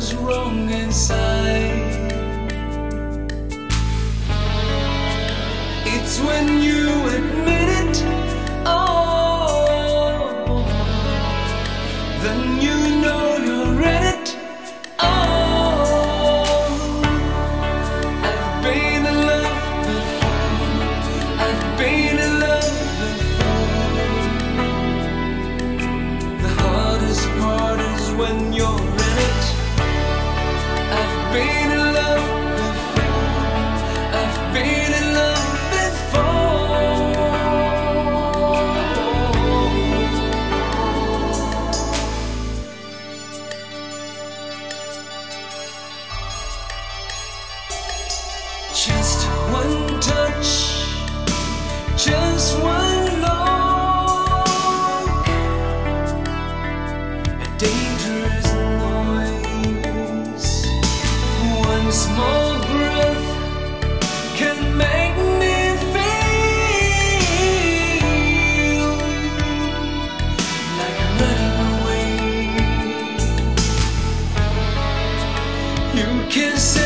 goes wrong inside. It's when you admit it, oh, then you know you're in it. Oh, I've been in love before. I've been in love before. The hardest part is when you're in it. I've been in love before. I've been in love. Just one touch, just one look, a dangerous noise. One small breath can make me feel like running away. You can say